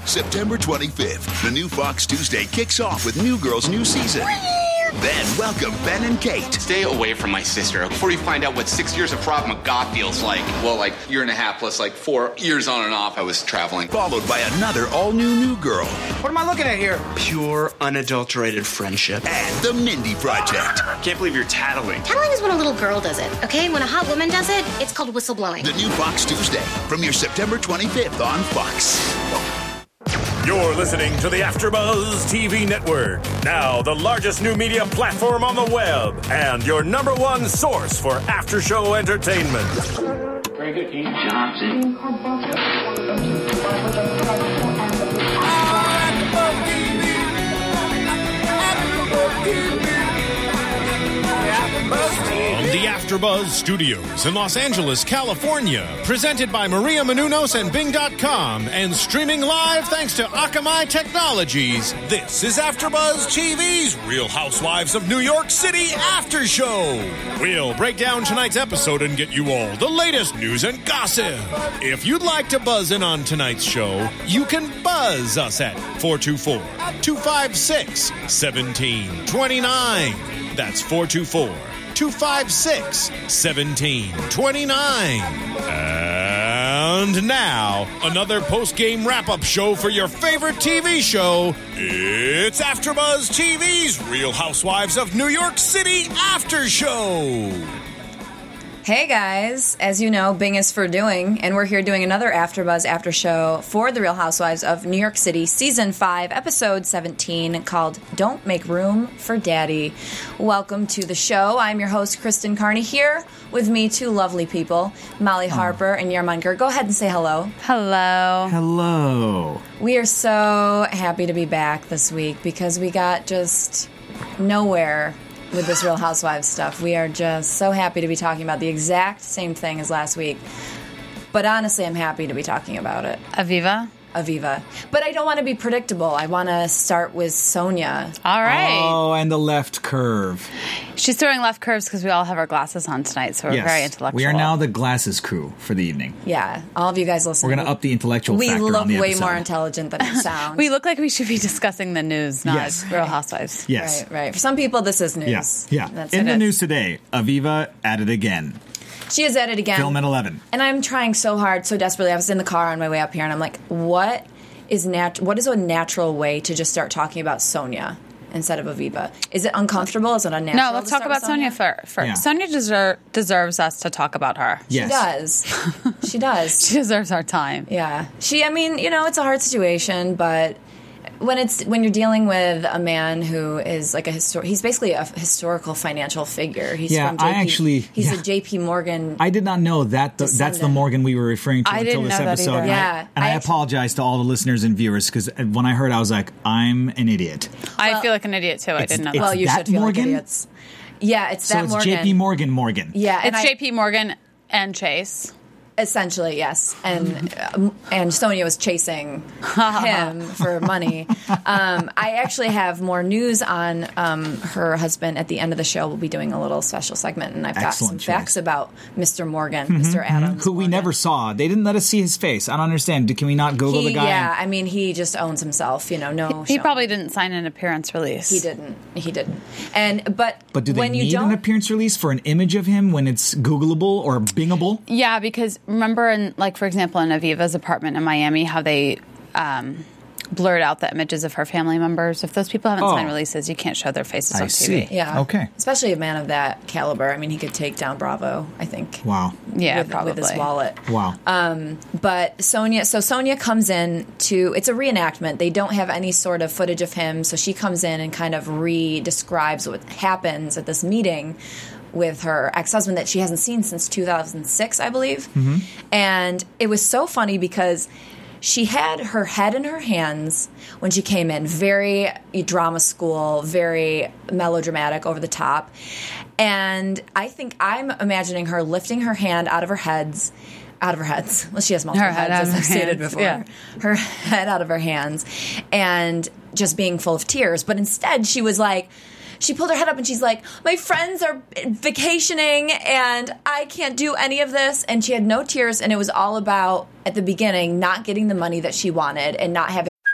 September 25th, the new Fox Tuesday kicks off with New Girl's new season. Then welcome Ben and Kate. Stay away from my sister before you find out what 6 years of Krav Maga feels like. Well, like year and a half plus like 4 years on and off I was traveling. Followed by another all-new New Girl. What am I looking at here? Pure, unadulterated friendship. And the Mindy Project. Can't believe you're tattling. Tattling is when a little girl does it, okay? When a hot woman does it, it's called whistleblowing. The new Fox Tuesday, premieres September 25th on Fox. You're listening to the AfterBuzz TV Network, now the largest new media platform on the web, and your number one source for after-show entertainment. Very good, Keith Johnson. From the AfterBuzz Studios in Los Angeles, California, presented by Maria Menounos and Bing.com, and streaming live thanks to Akamai Technologies, this is AfterBuzz TV's Real Housewives of New York City After Show. We'll break down tonight's episode and get you all the latest news and gossip. If you'd like to buzz in on tonight's show, you can buzz us at 424-256-1729. That's 424-256-1729. And now, another post-game wrap-up show for your favorite TV show. It's AfterBuzz TV's Real Housewives of New York City After Show. Hey guys, as you know, Bing is for doing, and we're here doing another AfterBuzz After Show for The Real Housewives of New York City, Season 5, Episode 17, called Don't Make Room for Daddy. Welcome to the show. I'm your host, Kristen Carney, here with me, two lovely people, Molly Harper and Yarman Gur. Go ahead and say hello. Hello. Hello. We are so happy to be back this week because we got just nowhere with this Real Housewives stuff. We are just so happy to be talking about the exact same thing as last week. But honestly, I'm happy to be talking about it. Aviva. But I don't want to be predictable. I want to start with Sonia. All right. Oh, and the left curve. She's throwing left curves because we all have our glasses on tonight, so we're very intellectual. We are now the glasses crew for the evening. Yeah, all of you guys listening. We're going to up the intellectual factor on the episode. We look way more intelligent than it sounds. We look like we should be discussing the news, not Real Housewives. Yes. Right. For some people, this is news. Yeah. In the news today, Aviva at it again. She is at it again. Film at 11. And I'm trying so hard, so desperately. I was in the car on my way up here, and I'm like, what is a natural way to just start talking about Sonia instead of Aviva? Is it uncomfortable? Is it unnatural? No, let's talk about Sonia first. Yeah. Sonia deserves us to talk about her. Yes. She does. She deserves our time. Yeah. It's a hard situation, but when you're dealing with a man who is like he's basically a historical financial figure. He's from JP, he's a JP Morgan. I did not know that that's the Morgan we were referring to until this episode. Yeah, I apologize to all the listeners and viewers because when I heard, I was like, I'm an idiot. I feel like an idiot too. I didn't know that. Well, you should feel Morgan? like idiots. Yeah, it's that Morgan. So it's Morgan. JP Morgan. Yeah, it's JP Morgan and Chase. Essentially, yes. And Sonia was chasing him for money. I actually have more news on her husband at the end of the show. We'll be doing a little special segment, and I've got some facts about Mr. Morgan, Mr. Adams. Who we never saw. They didn't let us see his face. I don't understand. Can we not Google the guy? Yeah, I mean, he just owns himself. He probably didn't sign an appearance release. He didn't. But do they need an appearance release for an image of him when it's Googleable or Bingable? Yeah, because remember, for example, in Aviva's apartment in Miami, how they blurred out the images of her family members. If those people haven't signed releases, you can't show their faces on TV. Yeah. Okay. Especially a man of that caliber. I mean, he could take down Bravo, I think. Wow. Yeah, probably. With his wallet. Wow. But Sonia comes in it's a reenactment. They don't have any sort of footage of him, so she comes in and kind of describes what happens at this meeting with her ex-husband that she hasn't seen since 2006, I believe. Mm-hmm. And it was so funny because she had her head in her hands when she came in. Very drama school, very melodramatic, over the top. And I think I'm imagining her lifting her hand out of her heads. Well, she has multiple heads, as I've stated before. Yeah. Her head out of her hands and just being full of tears. But instead, she was like, she pulled her head up and she's like, my friends are vacationing and I can't do any of this. And she had no tears, and it was all about, at the beginning, not getting the money that she wanted and not having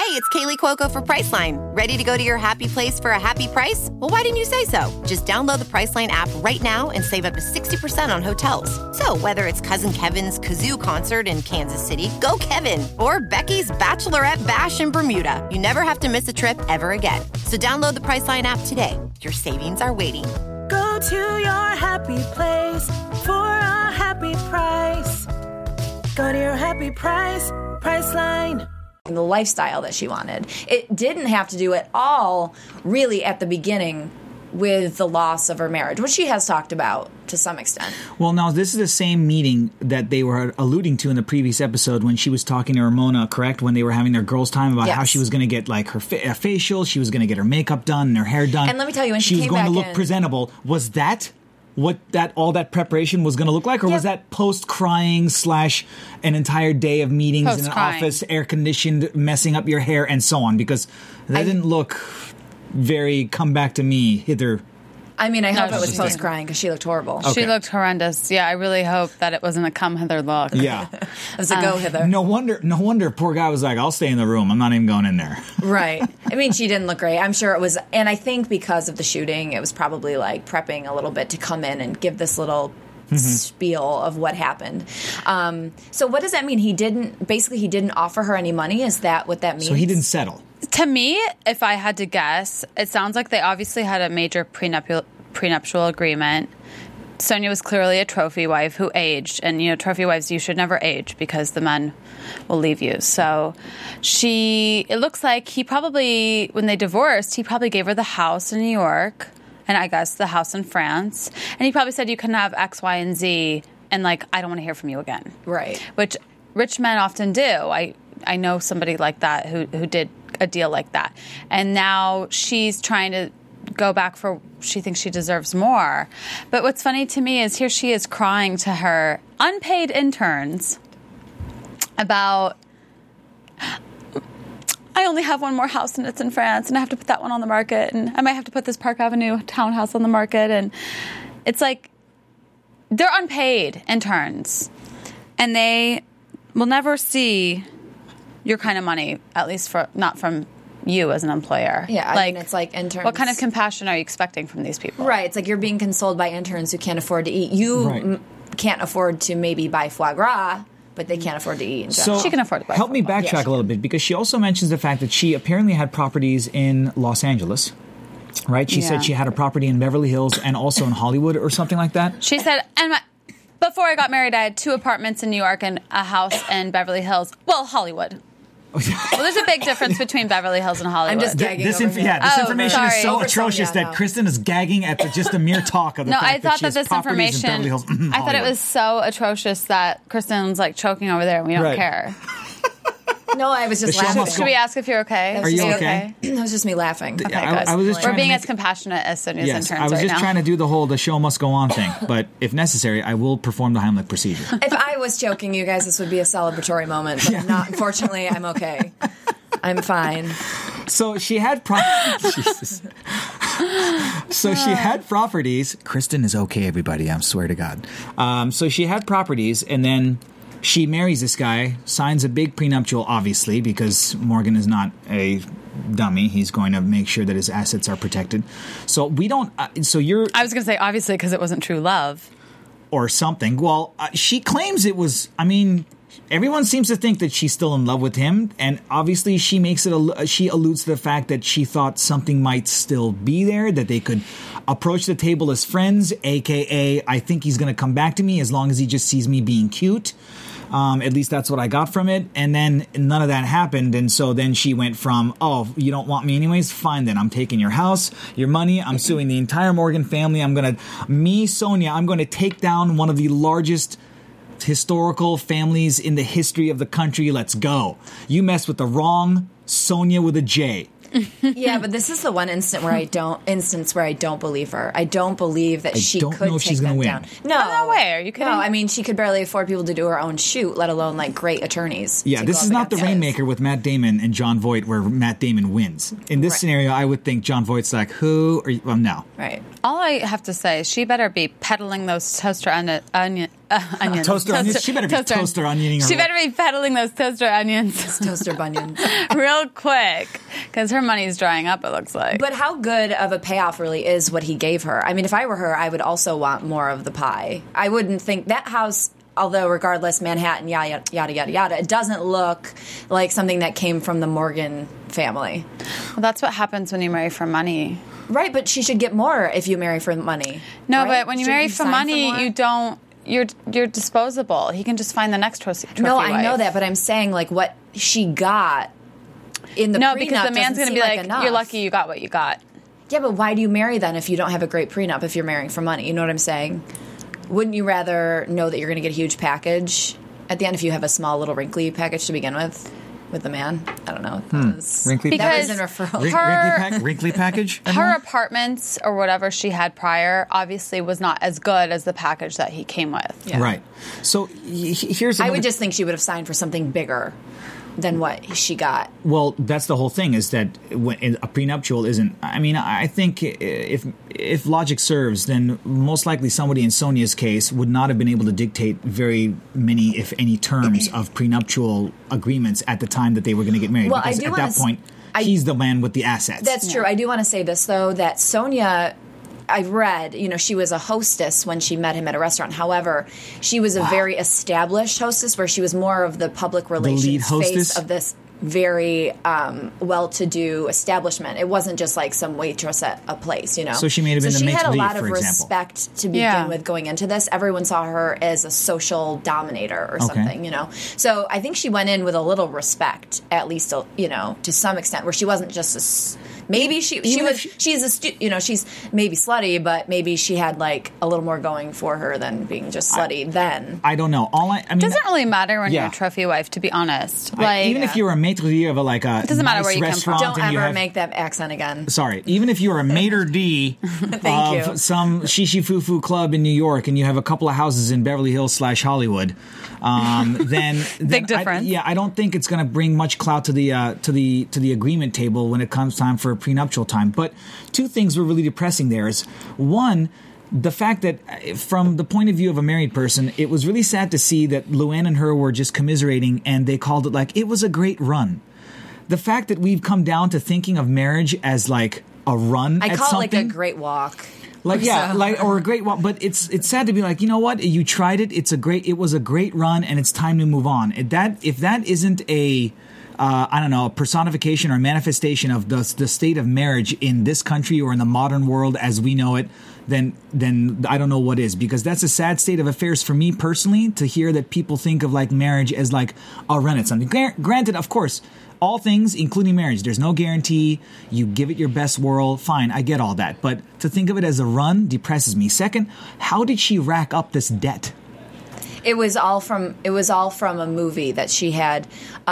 Hey, it's Kaylee Cuoco for Priceline. Ready to go to your happy place for a happy price? Well, why didn't you say so? Just download the Priceline app right now and save up to 60% on hotels. So whether it's Cousin Kevin's Kazoo Concert in Kansas City, go Kevin, or Becky's Bachelorette Bash in Bermuda, you never have to miss a trip ever again. So download the Priceline app today. Your savings are waiting. Go to your happy place for a happy price. Go to your happy price, Priceline. The lifestyle that she wanted. It didn't have to do at all, really, at the beginning with the loss of her marriage, which she has talked about to some extent. Well, now, this is the same meeting that they were alluding to in the previous episode when she was talking to Ramona, correct? When they were having their girls' time about how she was going to get, like, her facial, she was going to get her makeup done and her hair done. And let me tell you, when she she was came going back to look in, presentable. Was that what all that preparation was going to look like? Or was that post-crying / an entire day of meetings in an office, air-conditioned, messing up your hair, and so on? Because that didn't look very come back to me hither. I mean, I hope it was post-crying because she looked horrible. Okay. She looked horrendous. Yeah, I really hope that it wasn't a come-hither look. Yeah. It was a go-hither. No wonder poor guy was like, I'll stay in the room. I'm not even going in there. Right. I mean, she didn't look great. I'm sure it was, and I think because of the shooting, it was probably like prepping a little bit to come in and give this little spiel of what happened. So what does that mean? He didn't offer her any money? Is that what that means? So he didn't settle. To me, if I had to guess, it sounds like they obviously had a major prenuptial agreement. Sonia was clearly a trophy wife who aged. And, trophy wives, you should never age because the men will leave you. So it looks like he probably, when they divorced, he probably gave her the house in New York and I guess the house in France. And he probably said, you can have X, Y, and Z. And, I don't want to hear from you again. Right. Which rich men often do. I know somebody like that who did a deal like that. And now she's trying to go back for, she thinks she deserves more. But what's funny to me is here she is crying to her unpaid interns about, I only have one more house and it's in France and I have to put that one on the market and I might have to put this Park Avenue townhouse on the market. And it's like, they're unpaid interns and they will never see your kind of money, at least not from you as an employer. Yeah, I mean, it's like interns. What kind of compassion are you expecting from these people? Right, it's like you're being consoled by interns who can't afford to eat. You can't afford to maybe buy foie gras, but they can't afford to eat in general. So she can afford to buy help me backtrack a little bit because she also mentions the fact that she apparently had properties in Los Angeles. Right? She said she had a property in Beverly Hills and also in Hollywood or something like that. She said, before I got married, I had 2 apartments in New York and a house in Beverly Hills. Well, Hollywood. Well, there's a big difference between Beverly Hills and Hollywood. I'm just gagging this over here. this information is so atrocious that Kristen is gagging at just the mere talk of the fact I thought that she has properties in Beverly Hills. I thought it was so atrocious that Kristen's choking over there and we don't care. No, I was just laughing. Should we ask if you're okay? Are you okay? It was just me laughing. Okay, I was just We're being as compassionate as Sonia's interns right now. I was just trying to do the whole the show must go on thing, but if necessary, I will perform the Heimlich procedure. If I was choking you guys, this would be a celebratory moment, but not. Unfortunately, I'm okay. I'm fine. So she had Jesus. So she had properties. Kristen is okay, everybody. I swear to God. So she had properties, and then she marries this guy, signs a big prenuptial, obviously, because Morgan is not a dummy. He's going to make sure that his assets are protected. So we don't. So you're. I was going to say obviously because it wasn't true love, or something. Well, she claims it was. I mean, everyone seems to think that she's still in love with him, and obviously she makes it. She alludes to the fact that she thought something might still be there, that they could approach the table as friends, aka I think he's going to come back to me as long as he just sees me being cute. At least that's what I got from it. And then none of that happened. And so then she went from, oh, you don't want me anyways? Fine, then I'm taking your house, your money. I'm suing the entire Morgan family. Sonia, I'm going to take down one of the largest historical families in the history of the country. Let's go. You mess with the wrong Sonia with a J. Yeah, but this is the one instance where I don't believe her. I don't believe that she could know if take she's them gonna down. win. No way. Are you kidding? No, I mean she could barely afford people to do her own shoot, let alone great attorneys. Yeah, this is not the Rainmaker with Matt Damon and Jon Voight where Matt Damon wins. In this scenario, I would think Jon Voight's like, who? Well, no. Right. All I have to say is she better be peddling those toaster onions. Toaster onions? She better be toaster onioning her. She better be peddling those toaster onions. Toaster bunions. Real quick, because her money's drying up, it looks like. But how good of a payoff really is what he gave her? I mean, if I were her, I would also want more of the pie. I wouldn't think that house... Although, regardless, Manhattan, yada, yada, yada, yada, it doesn't look like something that came from the Morgan family. Well, that's what happens when you marry for money. Right, but she should get more if you marry for money. No, right? but when you marry for money, you don't... You're disposable. He can just find the next trophy wife. No, I know that, but I'm saying, like, what she got in the prenup because the man's going to be like, enough. You're lucky you got what you got. Yeah, but why do you marry then if you don't have a great prenup if you're marrying for money? You know what I'm saying? Wouldn't you rather know that you're going to get a huge package at the end if you have a small little wrinkly package to begin with the man? I don't know. Wrinkly that was in referral. Wrinkly package? Her apartments or whatever she had prior obviously was not as good as the package that he came with. Yeah. Right. So here's I would just think she would have signed for something bigger than what she got. Well, that's the whole thing, is that when a prenuptial isn't... I mean, I think if logic serves, then most likely somebody in Sonia's case would not have been able to dictate very many, if any, terms of prenuptial agreements at the time that they were going to get married. Well, because at that point, he's the man with the assets. That's true. I do want to say this, though, that Sonia... I've read, she was a hostess when she met him at a restaurant. However, she was a very established hostess where she was more of the public relations face of this very well-to-do establishment. It wasn't just like some waitress at a place, So she may have been the she maitre had a d', lot of for example. Respect to begin with going into this. Everyone saw her as a social dominator or something, So I think she went in with a little respect, at least, to some extent, where she wasn't just maybe she's maybe slutty, but maybe she had like a little more going for her than being just slutty then. I don't know. It doesn't really matter when you're a trophy wife, to be honest. Even if you're a maitre d' of a it doesn't matter where you come from. Don't ever make that accent again. Sorry. Even if you're a maitre d' of some shishi foo club in New York and you have a couple of houses in Beverly Hills / Hollywood, then big difference. I don't think it's going to bring much clout to the agreement table when it comes time for prenuptial time. But two things were really depressing there is, one, the fact that from the point of view of a married person, it was really sad to see that Luann and her were just commiserating and they called it like, it was a great run. The fact that we've come down to thinking of marriage as like a run I at call something. it like a great walk. Or a great walk, but it's sad to be like, you know what, you tried it, it was a great run and it's time to move on. If that isn't a personification or manifestation of the state of marriage in this country or in the modern world as we know it, then I don't know what is, because that's a sad state of affairs for me personally to hear that people think of like marriage as like a run at something. Granted, of course, all things, including marriage, there's no guarantee. You give it your best whirl. Fine, I get all that. But to think of it as a run depresses me. Second, how did she rack up this debt? It was all from a movie that she had.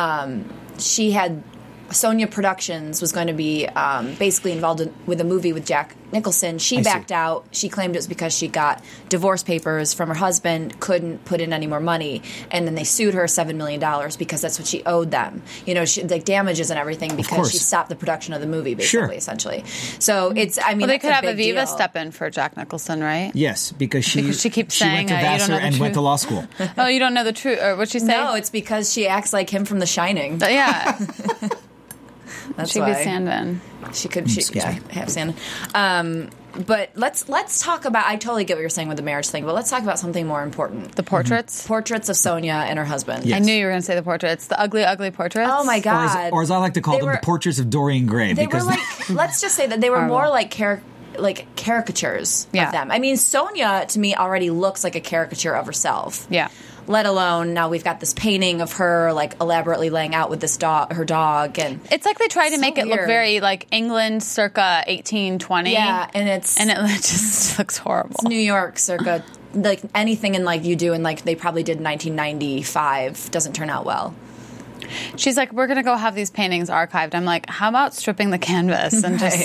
Sonia Productions was going to be basically involved with a movie with Jack Nicholson. She backed out. She claimed it was because she got divorce papers from her husband, couldn't put in any more money, and then they sued her $7 million because that's what she owed them. Like damages and everything because she stopped the production of the movie, basically, essentially. So it's, they could have Aviva step in for Jack Nicholson, right? Yes, because she keeps saying went to Vassar and went to law school. Oh, you don't know the truth, or what'd she say? No, it's because she acts like him from The Shining. Yeah. That's She'd why. be Sandin. She could, have Sandin. But let's talk about. I totally get what you're saying with the marriage thing, but let's talk about something more important. The portraits, portraits of Sonia and her husband. Yes. I knew you were going to say the portraits, the ugly, ugly portraits. Oh my god! Or as I like to call them, the portraits of Dorian Gray. They were like, let's just say that they were more like caricatures of them. I mean, Sonia to me already looks like a caricature of herself. Yeah. Let alone now we've got this painting of her like elaborately laying out with this her dog, and it's like they tried to make it look very like England circa 1820. Yeah, and it just looks horrible. It's New York circa like anything in like you do in like they probably did 1995 doesn't turn out well. She's like, we're going to go have these paintings archived. I'm like, how about stripping the canvas and just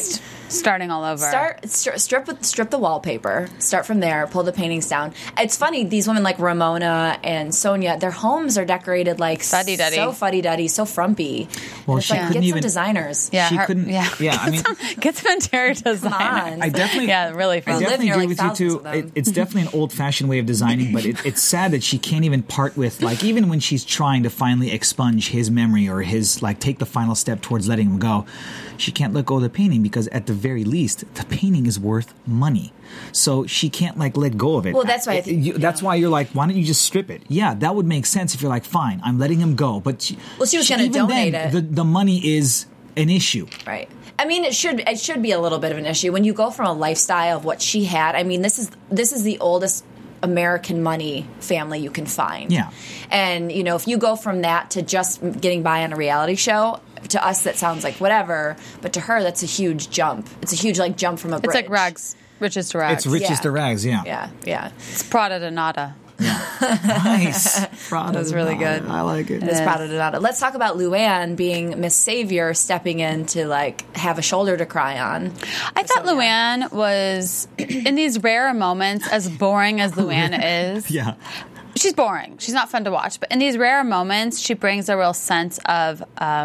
Starting all over. Strip the wallpaper. Start from there. Pull the paintings down. It's funny. These women like Ramona and Sonia, their homes are decorated like fuddy-duddy. So fuddy-duddy, so frumpy. Well, it's she like, couldn't get even. some designers. Yeah, She couldn't. Yeah, I mean, get some interior designers. I definitely. Yeah, really fun. I definitely near, agree like, with you thousands too. of them. It's definitely an old-fashioned way of designing, but it's sad that she can't even part with, like, even when she's trying to finally expunge his memory or his, like, take the final step towards letting him go, she can't let go of the painting because at the very least, the painting is worth money. So she can't, like, let go of it. Well, that's why I think, that's why you're like, why don't you just strip it? Yeah, that would make sense if you're like, fine, I'm letting him go. But she was going to even donate then, it. The money is an issue. Right. I mean, it should be a little bit of an issue when you go from a lifestyle of what she had. I mean, this is the oldest American money family you can find. Yeah. And, you know, if you go from that to just getting by on a reality show, to us that sounds like whatever, but to her that's a huge jump. It's a huge, like, jump from a bridge. It's like rags, riches to rags. It's riches to rags, Yeah. It's Prada to nada. Nice. Prada That was really Nada. good. I like it. It's Prada to nada. Let's talk about Luann being Miss Savior, stepping in to, like, have a shoulder to cry on. I thought Luann was, in these rare moments, as boring as Luann is. Yeah. She's boring. She's not fun to watch. But in these rare moments, she brings a real sense of,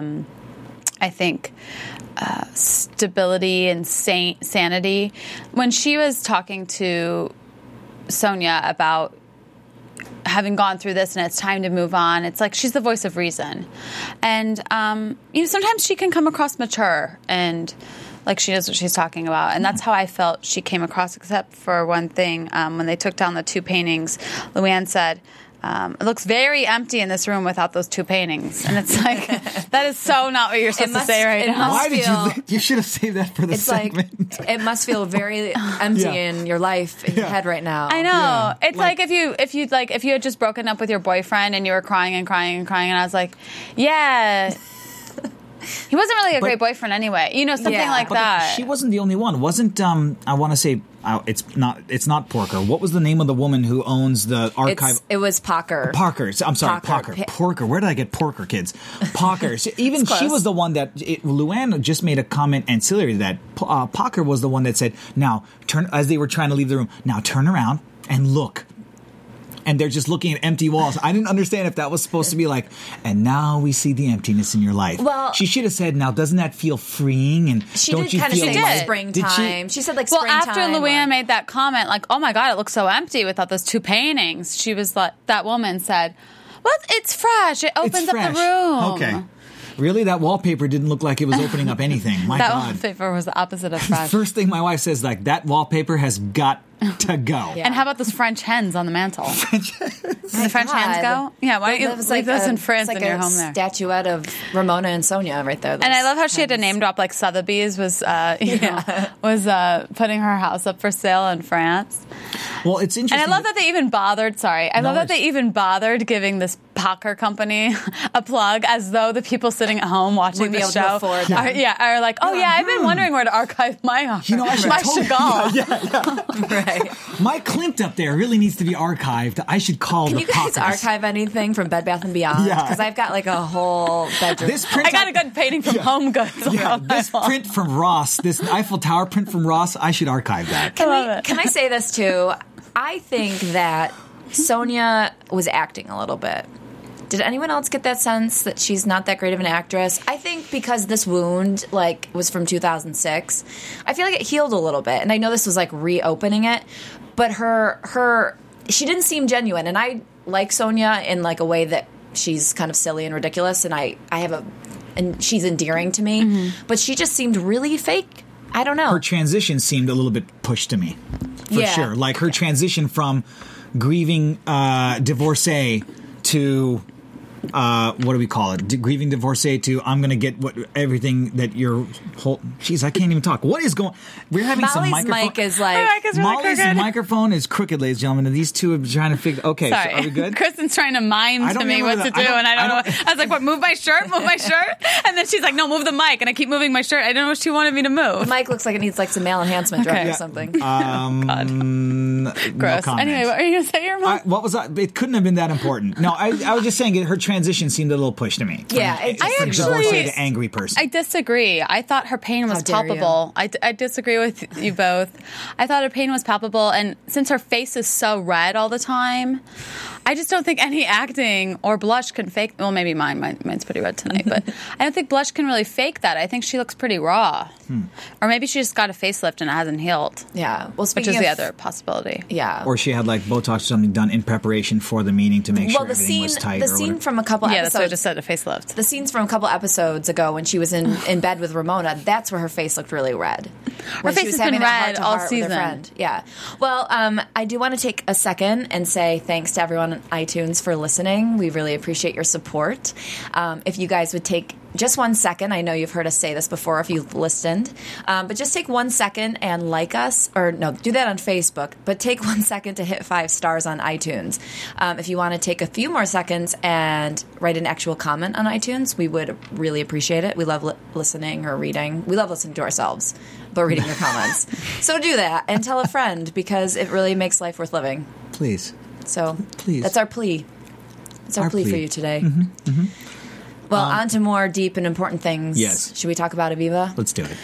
I think, stability and sanity. When she was talking to Sonia about having gone through this and it's time to move on, it's like she's the voice of reason. And, you know, sometimes she can come across mature and like she knows what she's talking about. And that's how I felt she came across, except for one thing. When they took down the two paintings, Luann said, it looks very empty in this room without those two paintings. And it's like, that is so not what you're supposed to say right now. Why did you should have saved that for the segment. Like, it must feel very empty in your life, in your head right now. I know. Yeah. It's like if you had just broken up with your boyfriend and you were crying and crying and crying, and I was like, yeah. He wasn't really a great boyfriend anyway. You know, something like that. She wasn't the only one. Wasn't, I want to say, it's not Porker. What was the name of the woman who owns the archive? It was Parker. Parker. I'm sorry, Parker. Porker. Where did I get Porker, kids? Parker. Even she was the one that, Luann just made a comment ancillary to that. Parker was the one that said, now, as they were trying to leave the room, now turn around and look. And they're just looking at empty walls. I didn't understand if that was supposed to be like, and now we see the emptiness in your life. Well, she should have said, now doesn't that feel freeing? And she don't did you kind of feel say like springtime. She said like well, springtime. after Luann made that comment, like, oh my God, it looks so empty without those two paintings. She was like, that woman said, well, it's fresh. It opens up the room. Okay. Really? That wallpaper didn't look like it was opening up anything. My that God. wallpaper was the opposite of fresh. First thing my wife says, like, that wallpaper has got to go. Yeah. And how about those French hens on the mantle? Did the French hens go? Yeah, why don't you leave those in France in your home there? Statuette of Ramona and Sonia right there. And I love how she had to name drop, like Sotheby's was putting her house up for sale in France. Well, it's interesting. And I love that they even bothered, they even bothered giving this Packer company a plug as though the people sitting at home watching the show are like, oh yeah, I've been wondering where to archive my Chagall. Right. My Klimt up there really needs to be archived. I should call Can the you guys Packers. archive anything from Bed Bath & Beyond? Yeah. Because I've got like a whole bedroom. I got a good painting from Home Goods. This print from Ross, this Eiffel Tower print from Ross, I should archive that. Can I say this too? I think that Sonia was acting a little bit. Did anyone else get that sense that she's not that great of an actress? I think because this wound, like, was from 2006, I feel like it healed a little bit. And I know this was, like, reopening it. But she didn't seem genuine. And I like Sonia in, like, a way that she's kind of silly and ridiculous. And she's endearing to me. Mm-hmm. But she just seemed really fake. I don't know. Her transition seemed a little bit pushed to me. For sure. Like, her transition from grieving divorcee to... what do we call it? Grieving divorcee to I'm going to get everything that your whole... Jeez, I can't even talk. What is going... We're having Molly's some microphone... mic is like... My mic is really Molly's crooked. microphone is crooked, ladies and gentlemen, and these two are trying to figure... Okay, Sorry. so are we good? Kristen's trying to mime to me what to do, and I don't know. I was like, what, move my shirt? And then she's like, no, move the mic. And I keep moving my shirt. I don't know what she wanted me to move. The mic looks like it needs like some male enhancement drug or something. Gross. No anyway, what were you going to say, your mom? What was that? It couldn't have been that important. No, I was just saying her transition transition seemed a little pushed to me. Yeah, From it just I divorcee actually- to angry person. I disagree. I thought her pain was dare you. palpable. I disagree with you both. I thought her pain was palpable, and since her face is so red all the time, I just don't think any acting or blush can fake. Well, maybe mine's pretty red tonight, but I don't think blush can really fake that. I think she looks pretty raw, or maybe she just got a facelift and it hasn't healed. Yeah. Well, which speaking is the of- other possibility. Yeah. Or she had like Botox or something done in preparation for the meeting to make sure Well, the everything scene, was tight. the or scene whatever. from a couple Yeah, that's what I episodes. just said. A facelift. The scenes from a couple episodes ago when she was in bed with Ramona, that's where her face looked really red. When face she was has been having that red heart-to-heart all with her season. friend. Yeah. Well, I do want to take a second and say thanks to everyone on iTunes for listening. We really appreciate your support. If you guys would take just 1 second, I know you've heard us say this before if you've listened, but just take 1 second and like us, or no, do that on Facebook, but take 1 second to hit 5 stars on iTunes. If you want to take a few more seconds and write an actual comment on iTunes, we would really appreciate it. We love listening or reading. We love listening to ourselves, but reading your comments. So do that and tell a friend because it really makes life worth living. Please. So Please. that's our plea. It's our plea for you today. Mm-hmm. Well, on to more deep and important things. Yes. Should we talk about Aviva? Let's do it.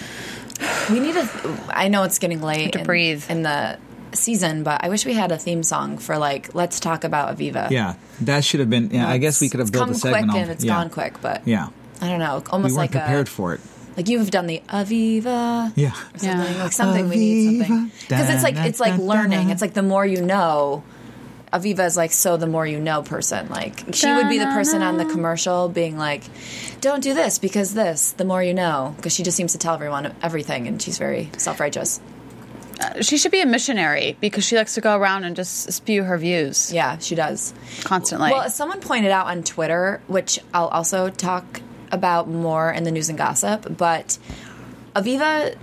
We need I know it's getting late breathe in the season, but I wish we had a theme song for like, let's talk about Aviva. Yeah, that should have been. Yeah, I guess we could have built a It's segment come quick on. and it's yeah. gone quick, but Yeah, I don't know. we Almost weren't like prepared for it. like you've done the Aviva. Yeah. Or something. Like something we need something. Aviva. Because it's like learning. Da-da-da-da. It's like the more you know. Aviva is like so the more you know person. Like she would be the person on the commercial being like, don't do this because this, the more you know. Because she just seems to tell everyone everything and she's very self-righteous. She should be a missionary because she likes to go around and just spew her views. Yeah, she does. Constantly. Well, someone pointed out on Twitter, which I'll also talk about more in the news and gossip, but Aviva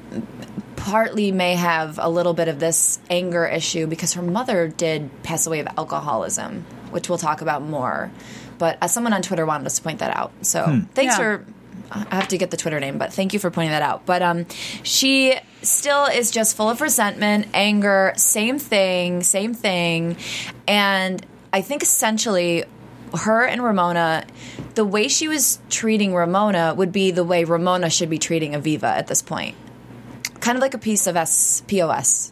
partly may have a little bit of this anger issue because her mother did pass away of alcoholism, which we'll talk about more. But someone on Twitter wanted us to point that out. So thanks for... I have to get the Twitter name, but thank you for pointing that out. But she still is just full of resentment, anger, same thing. And I think essentially her and Ramona, the way she was treating Ramona would be the way Ramona should be treating Aviva at this point. Kind of like a piece of POS.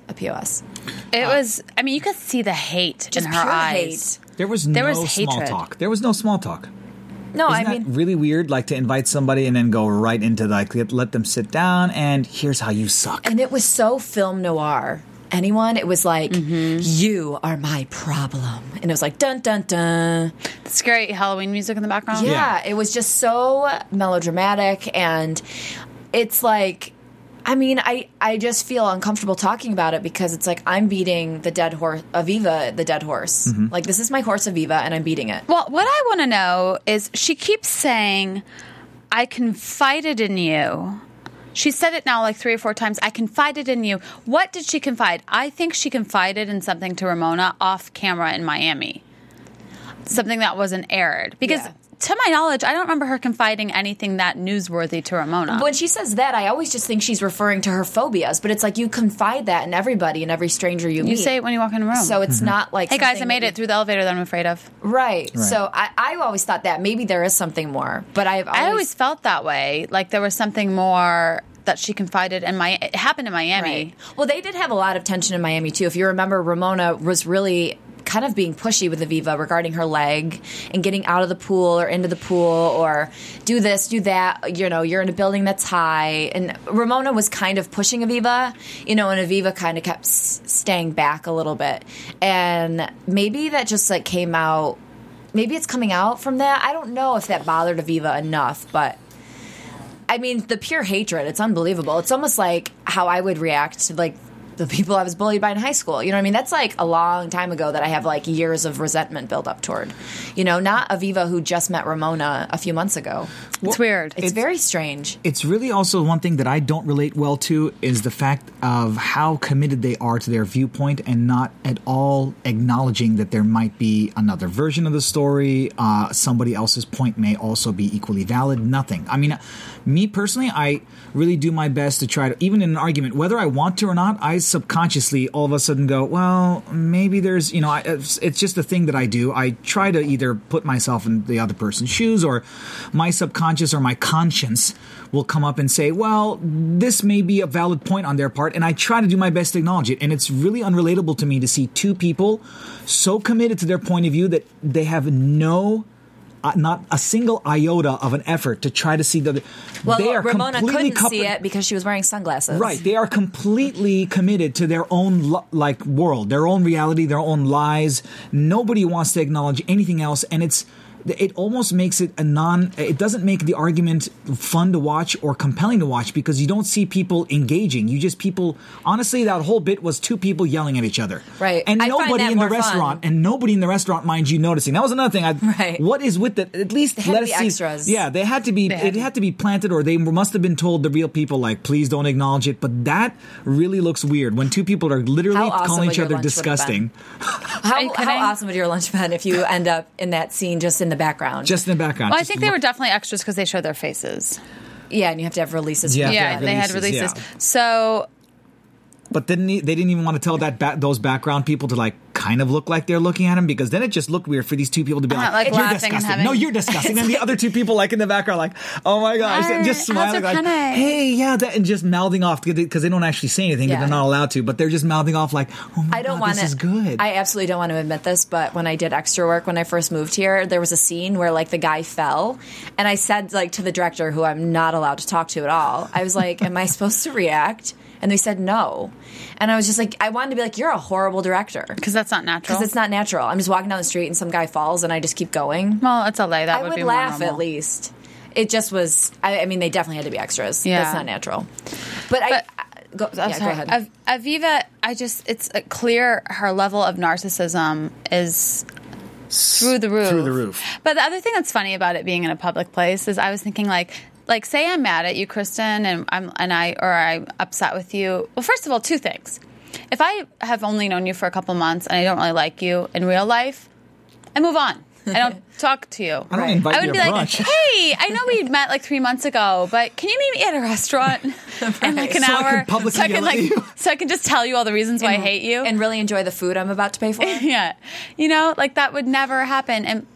It was, I mean, you could see the hate in her pure eyes. hate. There was no small hatred. talk. There was no small talk. No, Isn't I mean... that really weird? Like to invite somebody and then go right into like let them sit down and here's how you suck. And it was so film noir. Anyone, it was like, you are my problem. And it was like, dun, dun, dun. Scary Halloween music in the background. Yeah, it was just so melodramatic. And it's like, I mean, I just feel uncomfortable talking about it because it's like I'm beating the dead horse, Aviva, the dead horse. Like, this is my horse, Aviva, and I'm beating it. Well, what I want to know is she keeps saying, I confided in you. She said it now like 3 or 4 times. I confided in you. What did she confide? I think she confided in something to Ramona off camera in Miami. Something that wasn't aired. Because to my knowledge, I don't remember her confiding anything that newsworthy to Ramona. When she says that, I always just think she's referring to her phobias. But it's like you confide that in everybody and every stranger you meet. You say it when you walk in a room. So it's not like, hey guys, I something made that it through the elevator that I'm afraid of. Right. So I always thought that maybe there is something more. But I always felt that way. Like there was something more that she confided in it happened in Miami. Right. Well, they did have a lot of tension in Miami too. If you remember, Ramona was really kind of being pushy with Aviva regarding her leg and getting out of the pool or into the pool or do this, do that. You know, you're in a building that's high. And Ramona was kind of pushing Aviva, you know, and Aviva kind of kept staying back a little bit. And maybe that just like came out. Maybe it's coming out from that. I don't know if that bothered Aviva enough, but I mean, the pure hatred, it's unbelievable. It's almost like how I would react to like the people I was bullied by in high school. You know what I mean? That's like a long time ago that I have like years of resentment built up toward. You know, not Aviva who just met Ramona a few months ago. It's weird. It's very strange. It's really also one thing that I don't relate well to is the fact of how committed they are to their viewpoint and not at all acknowledging that there might be another version of the story. Somebody else's point may also be equally valid. Nothing. I mean, me personally, I really do my best to try to, even in an argument, whether I want to or not, I subconsciously all of a sudden go, well, maybe there's, it's just a thing that I do. I try to either put myself in the other person's shoes, or my subconscious or my conscience will come up and say, well, this may be a valid point on their part, and I try to do my best to acknowledge it. And it's really unrelatable to me to see two people so committed to their point of view that they have not a single iota of an effort to try to see the. Well, they are Ramona couldn't see it because she was wearing sunglasses. Right, they are completely committed to their own world, their own reality, their own lies. Nobody wants to acknowledge anything else, and it almost makes it it doesn't make the argument fun to watch or compelling to watch, because you don't see people engaging. Honestly, that whole bit was two people yelling at each other. Right. And I nobody find that in the more restaurant, fun. and nobody in the restaurant, mind you, noticing. That was another thing. Right. What is with that? At least they had let to us be see. extras. Yeah, it had to be planted, or they must have been told, the real people, like, please don't acknowledge it. But that really looks weird when two people are literally calling each other disgusting. How awesome would your lunch been if you end up in that scene just in the background? Well, I think they were definitely extras because they showed their faces. Yeah, and you have to have releases. Yeah, they had releases. Yeah. So, but then they didn't even want to tell those background people to kind of look like they're looking at him, because then it just looked weird for these two people to be like you're laughing and disgusting. No, you're disgusting. And the other two people in the background oh my gosh, and just smiling hey, yeah, and just mouthing off because they don't actually say anything because they're not allowed to, but they're just mouthing off oh my God, this is good. I absolutely don't want to admit this, but when I did extra work when I first moved here, there was a scene where the guy fell, and I said to the director, who I'm not allowed to talk to at all, I was like, am I supposed to react? And they said no. And I was just I wanted to be you're a horrible director. Because that's not natural. Because it's not natural. I'm just walking down the street and some guy falls and I just keep going. Well, it's LA. That would be more laugh normal. at least. It just was, they definitely had to be extras. Yeah. That's not natural. But go ahead. Aviva, it's clear her level of narcissism is through the roof. But the other thing that's funny about it being in a public place is I was thinking say I'm mad at you, Kristen, and I'm upset with you. Well, first of all, two things. If I have only known you for a couple months and I don't really like you in real life, I move on. I don't talk to you. I don't invite I would you be to brunch. hey, I know we met 3 months ago, but can you meet me at a restaurant in an hour? So I can just tell you all the reasons why I hate you and really enjoy the food I'm about to pay for. Yeah, that would never happen. And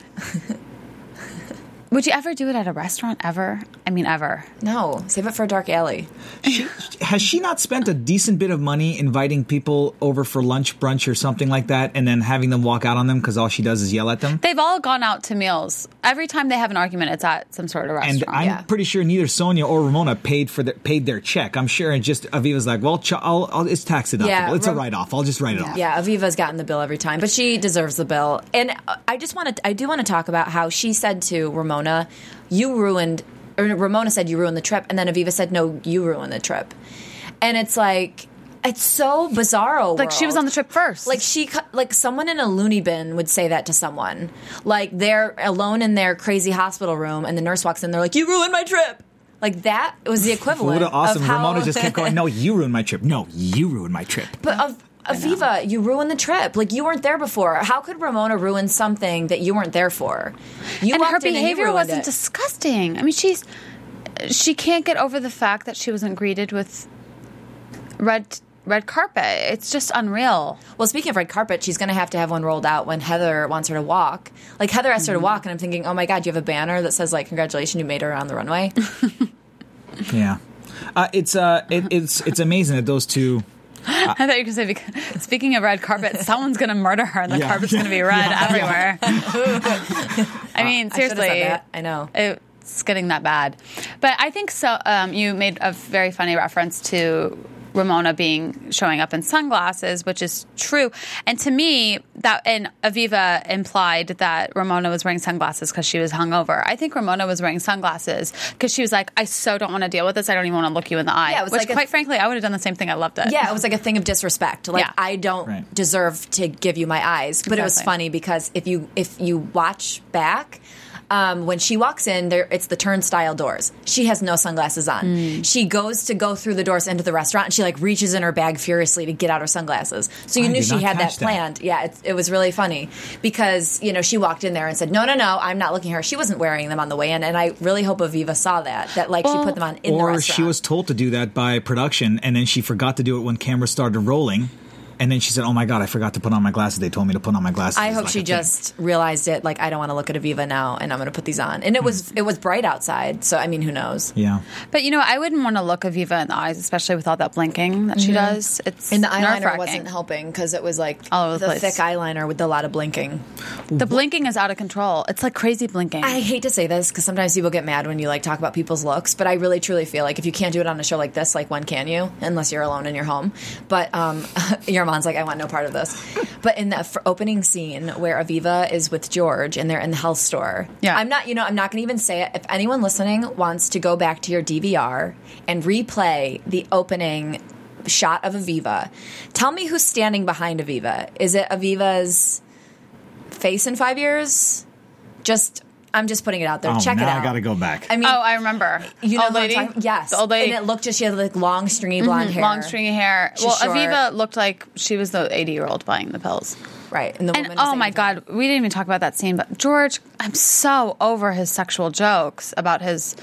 would you ever do it at a restaurant? Ever? I mean, ever? No. Save it for a dark alley. Has she not spent a decent bit of money inviting people over for lunch, brunch, or something like that, and then having them walk out on them because all she does is yell at them? They've all gone out to meals. Every time they have an argument, it's at some sort of restaurant. And I'm pretty sure neither Sonia or Ramona paid their check. I'm sure just Aviva's well, it's tax deductible. Yeah, it's a write-off. I'll just write it off. Yeah, Aviva's gotten the bill every time, but she deserves the bill. And I do want to talk about how she said to Ramona, Ramona said you ruined the trip, and then Aviva said, no, you ruined the trip. And it's it's so bizarro. She was on the trip first. Someone in a loony bin would say that to someone. They're alone in their crazy hospital room, and the nurse walks in, they're like, you ruined my trip. That was the equivalent. What awesome. Of how Ramona just kept going, no, you ruined my trip. No, you ruined my trip. But Aviva, you ruined the trip. You weren't there before. How could Ramona ruin something that you weren't there for? And her behavior wasn't disgusting. I mean, she can't get over the fact that she wasn't greeted with red carpet. It's just unreal. Well, speaking of red carpet, she's going to have one rolled out when Heather wants her to walk. Heather asked her to walk, and I'm thinking, oh my God, you have a banner that says, congratulations, you made her on the runway. Yeah. It's amazing that those two... I thought you were going to say, speaking of red carpet, someone's going to murder her and the carpet's going to be red everywhere. I mean, seriously. I know. It's getting that bad. But I think so. You made a very funny reference to Ramona showing up in sunglasses, which is true. And to me, and Aviva implied that Ramona was wearing sunglasses because she was hungover. I think Ramona was wearing sunglasses because she was like, I so don't want to deal with this. I don't even want to look you in the eye. Yeah, it was which, quite frankly, I would have done the same thing. I loved it. Yeah, it was a thing of disrespect. I don't deserve to give you my eyes. But It was funny because if you watch back, When she walks in, it's the turnstile doors. She has no sunglasses on. She goes to go through the doors into the restaurant, and she like reaches in her bag furiously to get out her sunglasses. So you knew she had that planned. Yeah, it was really funny because, you know, she walked in there and said, no, I'm not looking at her. She wasn't wearing them on the way in, and I really hope Aviva saw that like she put them on in the restaurant. Or she was told to do that by production, and then she forgot to do it when cameras started rolling. And then she said, oh, my God, I forgot to put on my glasses. They told me to put on my glasses. I hope she just realized it, like, I don't want to look at Aviva now, and I'm going to put these on. And it was bright outside, so, I mean, who knows? Yeah. But, you know, I wouldn't want to look Aviva in the eyes, especially with all that blinking that she does. It's and the eyeliner nerve-wracking. wasn't helping because it was, like, all over the place. Thick eyeliner with a lot of blinking. The blinking is out of control. It's, like, crazy blinking. I hate to say this because sometimes people get mad when you, like, talk about people's looks, but I really, truly feel like if you can't do it on a show like this, like, when can you? Unless you're alone in your home. But your mom's like, I want no part of this. But in the opening scene where Aviva is with George and they're in the health store, I'm not going to even say it. If anyone listening wants to go back to your DVR and replay the opening shot of Aviva, tell me who's standing behind Aviva. Is it Aviva's face in 5 years? I'm just putting it out there. Check it out. I got to go back. I mean, I remember. You know old lady? Yes. The old lady. And it looked just, she had like long, stringy blonde hair. Long, stringy hair. She's well, short. Aviva looked like she was the 80-year-old buying the pills. Right. And the woman oh my God, we didn't even talk about that scene, but George, I'm so over his sexual jokes about his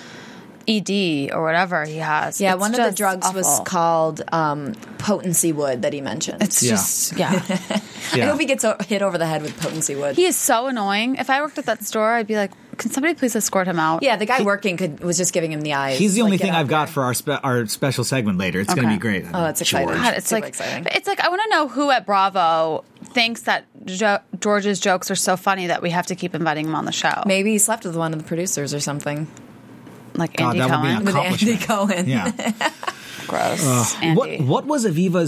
ED or whatever he has. Yeah, it's one of the drugs awful. was called potency wood that he mentioned. It's just, I hope he gets hit over the head with potency wood. He is so annoying. If I worked at that store, I'd be like, can somebody please escort him out? Yeah, the guy working was just giving him the eyes. He's the only thing I've got for our special segment later. It's going to be great. Oh, that's exciting. God, it's super like exciting. It's like I want to know who at Bravo thinks that George's jokes are so funny that we have to keep inviting him on the show. Maybe he slept with one of the producers or something. Like God, Andy that Cohen. would be an Andy Cohen. Yeah. Gross. Andy. What was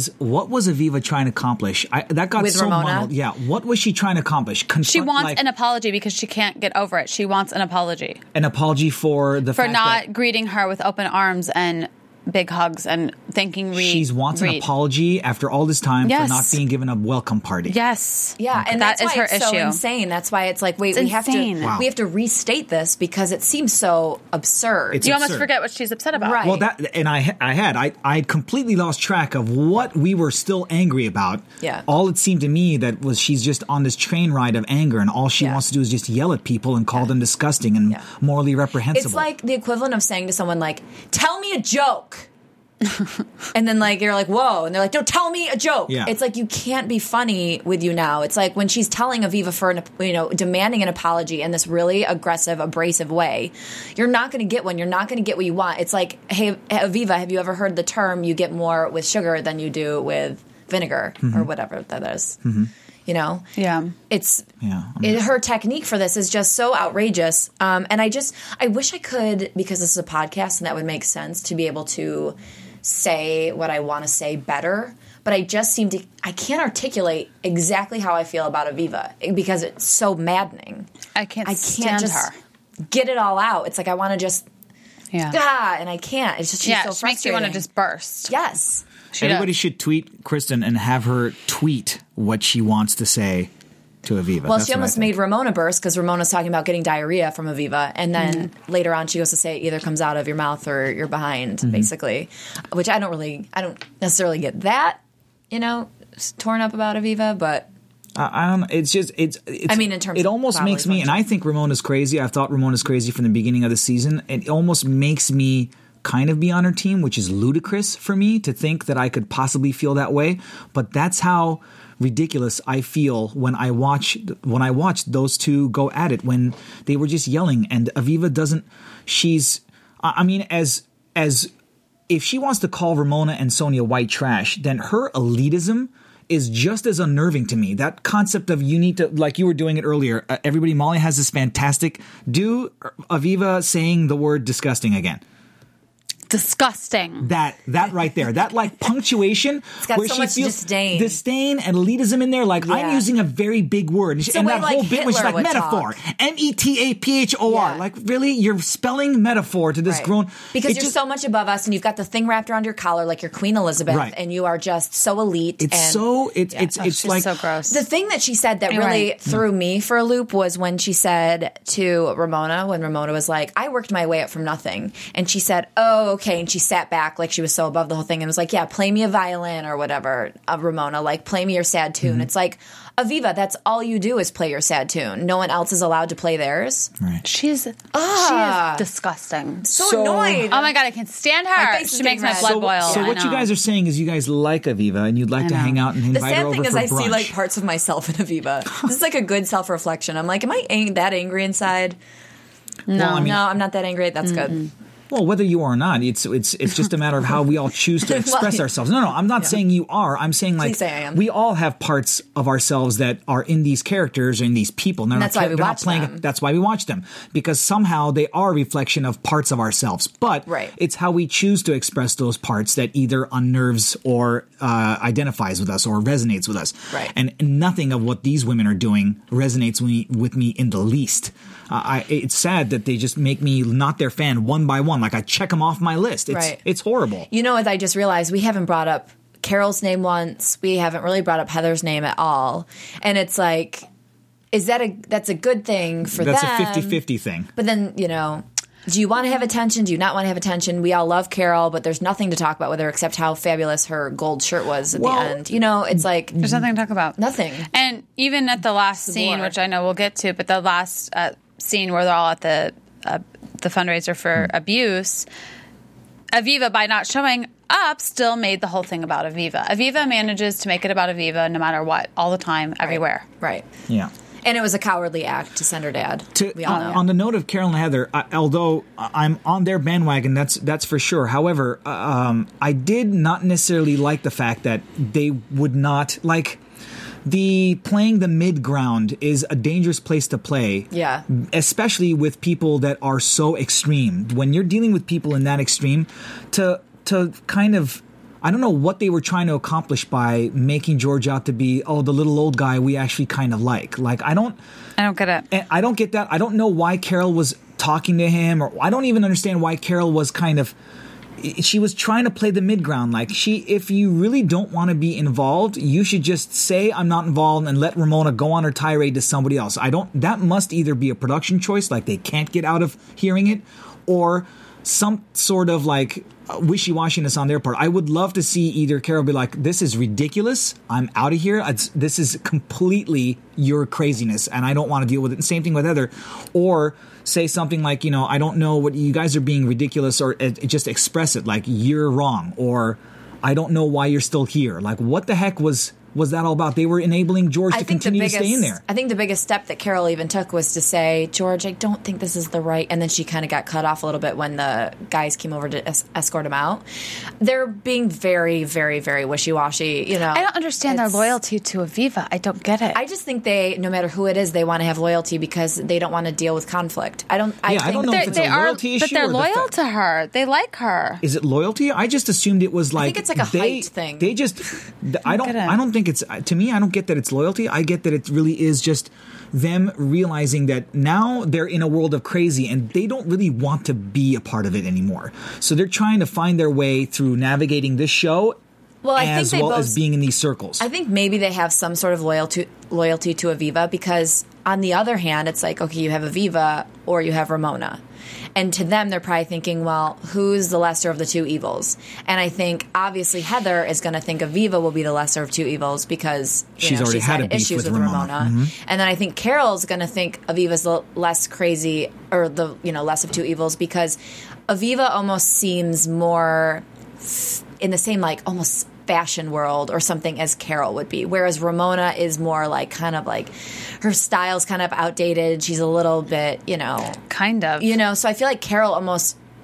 Aviva trying to accomplish? That got with so Ramona? muddled. Yeah. What was she trying to accomplish? She wants an apology because she can't get over it. She wants an apology. An apology for the fact not that greeting her with open arms and big hugs and thanking Reed. She wants an apology after all this time for not being given a welcome party. Yes. Yeah, and that that's is why her it's issue. so insane. That's why it's like, wait, It's we have to restate this because it seems so absurd. It's you absurd. almost forget what she's upset about. Right. Well, I completely lost track of what we were still angry about. Yeah. All it seemed to me that was she's just on this train ride of anger, and all she wants to do is just yell at people and call them disgusting and morally reprehensible. It's like the equivalent of saying to someone like, "Tell me a joke." And then like you're like, whoa, and they're like, no, tell me a joke. Yeah. It's like you can't be funny with you now. It's like when she's telling Aviva for demanding an apology in this really aggressive, abrasive way, you're not going to get one. You're not going to get what you want. It's like, hey, Aviva, have you ever heard the term you get more with sugar than you do with vinegar or whatever that is? Mm-hmm. You know? Yeah. Her technique for this is just so outrageous. And I wish I could, because this is a podcast and that would make sense, to be able to say what I want to say better. But I can't articulate exactly how I feel about Aviva because it's so maddening. I can't stand just her. Get it all out. It's like I want to just, and I can't. It's just, she's so she frustrating. makes you want to just burst. Yes. Everybody should tweet Kristen and have her tweet what she wants to say to Aviva. Well, That's she almost made Ramona burst because Ramona's talking about getting diarrhea from Aviva, and then later on she goes to say it either comes out of your mouth or you're behind, basically. Which I don't necessarily get that, torn up about Aviva, but I don't know. It's just it's. I mean, in terms it of almost bodily makes me, and function. I think Ramona's crazy. I thought Ramona's crazy from the beginning of the season. It almost makes me kind of be on her team, which is ludicrous for me to think that I could possibly feel that way. But that's how ridiculous I feel when I watch those two go at it, when they were just yelling and Aviva doesn't. As if she wants to call Ramona and Sonia white trash, then her elitism is just as unnerving to me. That concept of you need to, like you were doing it earlier, everybody, Molly has this fantastic, do Aviva saying the word disgusting again. disgusting. That right there. That like punctuation got where so she much feels disdain and elitism in there. Like, Yeah. I'm using a very big word. It's the And way, that like, whole bit was Hitler like would metaphor. talk. METAPHOR. Yeah. Like, really? You're spelling metaphor to this Right. grown... Because it you're just- so much above us, and you've got the thing wrapped around your collar like you're Queen Elizabeth, Right. and you are just so elite. It's and so... It's She's like... so gross. The thing that she said that You're really right. threw me for a loop was when she said to Ramona, when Ramona was like, I worked my way up from nothing. And she said, oh, okay. And she sat back like she was so above the whole thing and was like, yeah, play me a violin or whatever, Ramona, like play me your sad tune. It's like, Aviva, that's all you do is play your sad tune. No one else is allowed to play theirs. Right. She is disgusting. So annoyed. Oh my God, I can't stand My her. face is She makes my getting blood red. boil. So I what you know. guys are saying is you guys like Aviva and you'd like to hang out and The invite her sad over thing is for I brunch. see like parts of myself in Aviva. This is like a good self-reflection. I'm like, am I that angry inside? No. Well, I mean- No, I'm not that angry. That's good. Well, whether you are or not, it's just a matter of how we all choose to express Well, ourselves. No, I'm not saying you are. I'm saying like Please say I am. we all have parts of ourselves that are in these characters or in these people. And they're That's not, why we they're not watch playing. them. That's why we watch them, because somehow they are a reflection of parts of ourselves. But Right. it's how we choose to express those parts that either unnerves or identifies with us or resonates with us. Right. And nothing of what these women are doing resonates with me in the least. It's sad that they just make me not their fan one by one. Like I check them off my list. Right. It's horrible. You know, as I just realized, we haven't brought up Carol's name once. We haven't really brought up Heather's name at all. And it's like, that's a good thing for That's them. a 50-50 thing. But then, you know, do you want to have attention? Do you not want to have attention? We all love Carol, but there's nothing to talk about with her except how fabulous her gold shirt was at the end. You know, it's like There's nothing to talk about. nothing. And even at the last scene, which I know we'll get to, but the last scene where they're all at the fundraiser for abuse, Aviva, by not showing up, still made the whole thing about Aviva. Aviva manages to make it about Aviva no matter what, all the time, everywhere. Right. Yeah. And it was a cowardly act to send her dad. We all know. On the note of Carol and Heather, although I'm on their bandwagon, that's for sure. However, I did not necessarily like the fact that they would not like playing the mid ground is a dangerous place to play. Yeah. Especially with people that are so extreme. When you're dealing with people in that extreme, to kind of, I don't know what they were trying to accomplish by making George out to be, the little old guy we actually kind of like. Like, I don't get it. I don't get that. I don't know why Carol was talking to him, or I don't even understand why Carol was she was trying to play the mid ground. Like, if you really don't want to be involved, you should just say I'm not involved and let Ramona go on her tirade to somebody else. That must either be a production choice, like they can't get out of hearing it, or some sort of like wishy-washiness on their part. I would love to see either Carol be like, this is ridiculous, I'm out of here, this is completely your craziness and I don't want to deal with it. And same thing with Heather. Or say something like, I don't know what you guys are being ridiculous, or just express it like you're wrong, or I don't know why you're still here. Like, what the heck was that all about? They were enabling George to continue to stay in there. I think the biggest step that Carol even took was to say, George, I don't think this is the right... And then she kind of got cut off a little bit when the guys came over to escort him out. They're being very, very, very wishy-washy, I don't understand their loyalty to Aviva. I don't get it. I just think no matter who it is, they want to have loyalty because they don't want to deal with conflict. I don't know if if it's a loyalty issue, but they're loyal to her. They like her. Is it loyalty? I just assumed it was like... I think it's like a height thing. They just... I don't think it's... To me, I don't get that it's loyalty. I get that it really is just them realizing that now they're in a world of crazy and they don't really want to be a part of it anymore. So they're trying to find their way through navigating this show as being in these circles. I think maybe they have some sort of loyalty to Aviva because on the other hand, it's like, okay, you have Aviva or you have Ramona. And to them, they're probably thinking, well, who's the lesser of the two evils? And I think, obviously, Heather is going to think Aviva will be the lesser of two evils because she's already had a beef issues with with Ramona. Mm-hmm. And then I think Carol's going to think Aviva's the less crazy, or the less of two evils, because Aviva almost seems more in the same, like, almost fashion world or something as Carol would be, whereas Ramona is more like kind of like her style's kind of outdated. She's a little bit, kind of, so I feel like Carol almost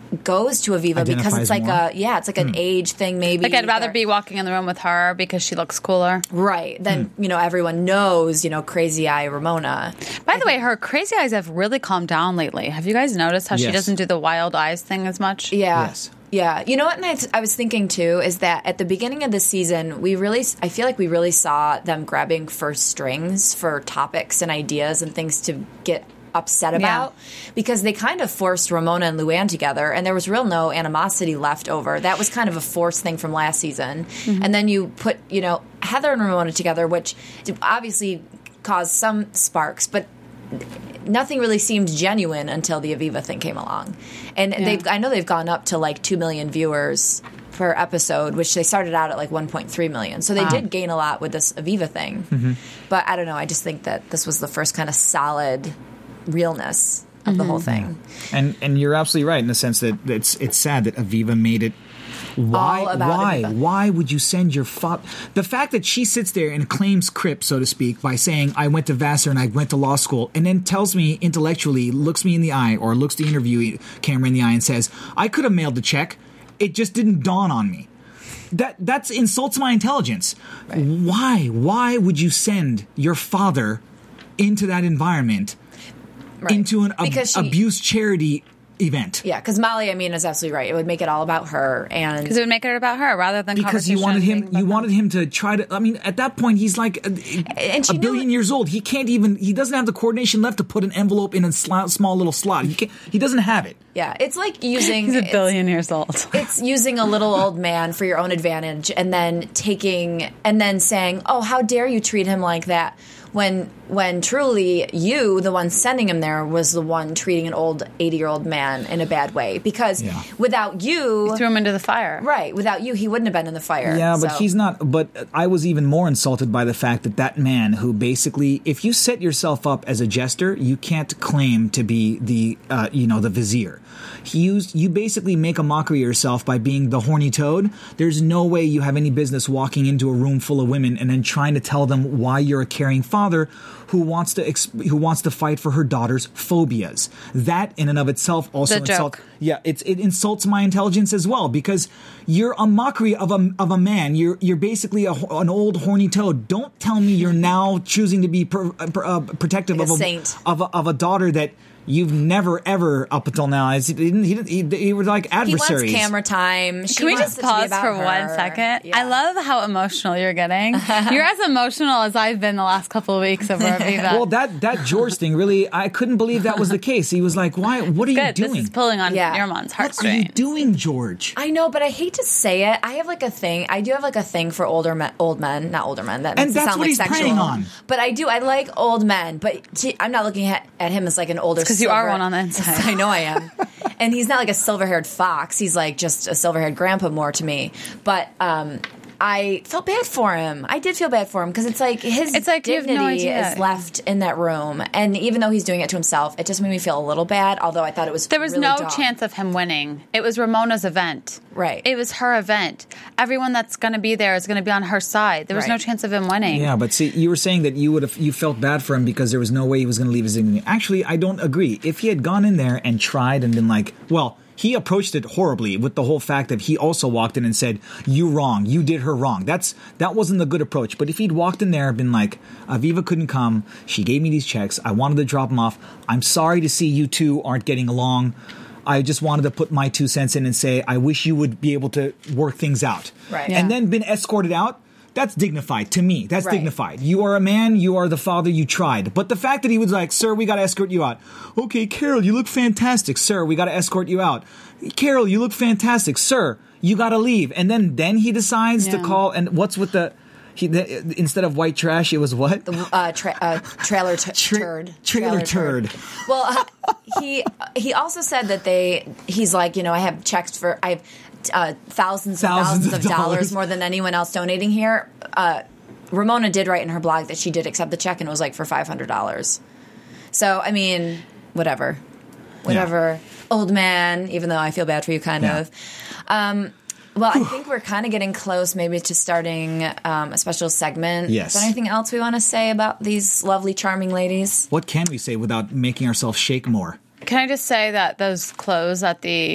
goes to Aviva because Identifies it's like more? it's like an age thing maybe. Like I'd rather or- be walking in the room with her because she looks cooler. Right. Then, everyone knows, Crazy Eye Ramona. By the way, her crazy eyes have really calmed down lately. Have you guys noticed how she Yes. doesn't do the wild eyes thing as much? Yeah. Yes. Yeah. You know what I was thinking too is that at the beginning of the season, I feel like we really saw them grabbing first strings for topics and ideas and things to get upset about because they kind of forced Ramona and Luann together and there was no animosity left over. That was kind of a forced thing from last season. And then you put, Heather and Ramona together, which obviously caused some sparks, but nothing really seemed genuine until the Aviva thing came along. And I know they've gone up to like 2 million viewers per episode, which they started out at like 1.3 million. So they did gain a lot with this Aviva thing. But I don't know. I just think that this was the first kind of solid realness of the whole thing. And you're absolutely right in the sense that it's sad that Aviva made it. Why? Aviva. Why would you send your father? The fact that she sits there and claims crip, so to speak, by saying I went to Vassar and I went to law school, and then tells me intellectually, looks me in the eye, or looks the interview camera in the eye and says I could have mailed the check. It just didn't dawn on me. That insults my intelligence. Right. Why would you send your father into that environment? Right. Into an abuse charity event. Yeah, because Molly, is absolutely right. It would make it all about her, and because it would make it about her rather than because you wanted him to try to. At that point, he's like a billion years old. He can't even. He doesn't have the coordination left to put an envelope in a small little slot. He doesn't have it. Yeah, it's like using. He's a billion years old. It's using a little old man for your own advantage, and then saying, "Oh, how dare you treat him like that?" When truly you, the one sending him there, was the one treating an old 80-year-old man in a bad way. Because without you... You threw him into the fire. Right. Without you, he wouldn't have been in the fire. Yeah, but he's not... But I was even more insulted by the fact that man who basically... If you set yourself up as a jester, you can't claim to be the vizier. You basically make a mockery of yourself by being the horny toad. There's no way you have any business walking into a room full of women and then trying to tell them why you're a caring father who wants to fight for her daughter's phobias. That in and of itself also insults. Yeah, it insults my intelligence as well because you're a mockery of a man. You're basically an old horny toad. Don't tell me you're now choosing to be protective like of a daughter that you've never ever up until now. He were like adversaries. He wants camera time. Can we just pause for 1 second? Yeah. I love how emotional you're getting. You're as emotional as I've been the last couple of weeks over Aviva. Well, that George thing really, I couldn't believe that was the case. He was like, "Why? What are you doing? This is pulling on your mom's heartstrings. What are you doing, George?" I know, but I hate to say it. I have like a thing. I do have like a thing for old men, not older men. That makes and it that's sound what like he's sexual. preying on. But I do. I like old men. But I'm not looking at him as like an older. Because you are one on the inside. I know I am. And he's not like a silver-haired fox. He's like just a silver-haired grandpa more to me. But I felt bad for him. I did feel bad for him because it's like his dignity is left in that room. And even though he's doing it to himself, it just made me feel a little bad, although I thought it was There was really no dumb. chance of him winning. It was Ramona's event. Right. It was her event. Everyone that's going to be there is going to be on her side. There was no chance of him winning. Yeah, but see, you were saying that you felt bad for him because there was no way he was going to leave his dignity. Actually, I don't agree. If he had gone in there and tried and been like, well, he approached it horribly with the whole fact that he also walked in and said, "You wrong. You did her wrong." That wasn't the good approach. But if he'd walked in there and been like, "Aviva couldn't come. She gave me these checks. I wanted to drop them off. I'm sorry to see you two aren't getting along. I just wanted to put my 2 cents in and say, I wish you would be able to work things out." Right. And then been escorted out. That's dignified to me. That's dignified. You are a man. You are the father. You tried. But the fact that he was like, "Sir, we got to escort you out." "Okay, Carol, you look fantastic. Sir, we got to escort you out." "Carol, you look fantastic. Sir, you got to leave." And then he decides to call. And what's with instead of white trash, it was what? Trailer turd. Trailer turd. Well, he also said that he's like, I have checks for thousands of dollars more than anyone else donating here. Ramona did write in her blog that she did accept the check and it was like for $500. So, I mean, whatever. Old man, even though I feel bad for you kind of. Well, I think we're kind of getting close maybe to starting a special segment. Yes. Is there anything else we want to say about these lovely, charming ladies? What can we say without making ourselves shake more? Can I just say that those clothes that the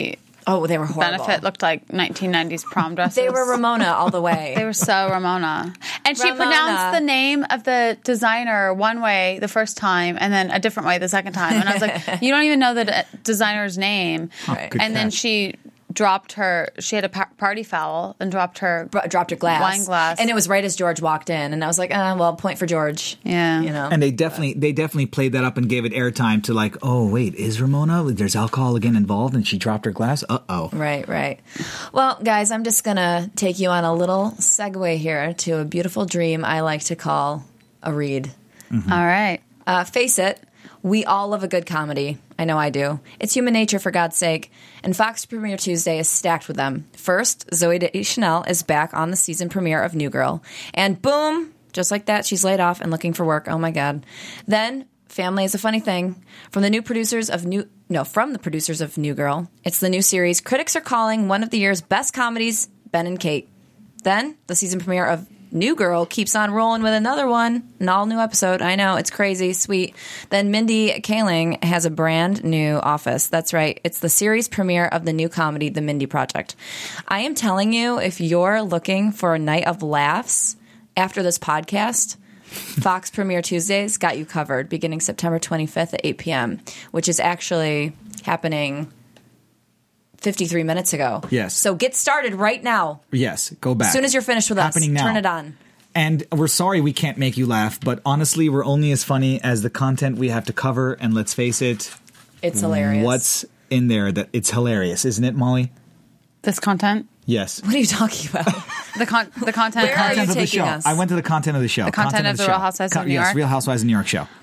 Oh, they were horrible. Benefit looked like 1990s prom dresses. They were Ramona all the way. They were so Ramona. And she Ramona. pronounced the name of the designer one way the first time and then a different way the second time. And I was like, you don't even know the designer's name. Right. Good And then catch. she had a party foul and dropped her glass. wine glass. And it was right as George walked in. And I was like, well, point for George. Yeah. You know? And they definitely played that up and gave it airtime to like, oh, wait, is Ramona? There's alcohol again involved and she dropped her glass? Uh-oh. Right. Well, guys, I'm just going to take you on a little segue here to a beautiful dream I like to call a read. Mm-hmm. All right. Face it, we all love a good comedy. I know I do. It's human nature, for God's sake. And Fox Premiere Tuesday is stacked with them. First, Zooey Deschanel is back on the season premiere of New Girl. And boom, just like that, she's laid off and looking for work. Oh, my God. Then, family is a funny thing. From the producers of New Girl, it's the new series critics are calling one of the year's best comedies, Ben and Kate. Then, the season premiere of New Girl keeps on rolling with another one, an all-new episode. I know, it's crazy, sweet. Then Mindy Kaling has a brand new office. That's right, it's the series premiere of the new comedy, The Mindy Project. I am telling you, if you're looking for a night of laughs after this podcast, Fox Premiere Tuesdays got you covered, beginning September 25th at 8 p.m., which is actually happening 53 minutes ago. Yes. So get started right now. Yes, go back. As soon as you're finished with Happening us, now. turn it on. And we're sorry we can't make you laugh, but honestly, we're only as funny as the content we have to cover. And let's face it, it's hilarious. What's in there that it's hilarious, isn't it, Molly? This content? Yes. What are you talking about? The content. Where are you Content of the taking show. us? I went to the content of the show. The content of the Real Housewives of New York? Yes, Real Housewives of New York show.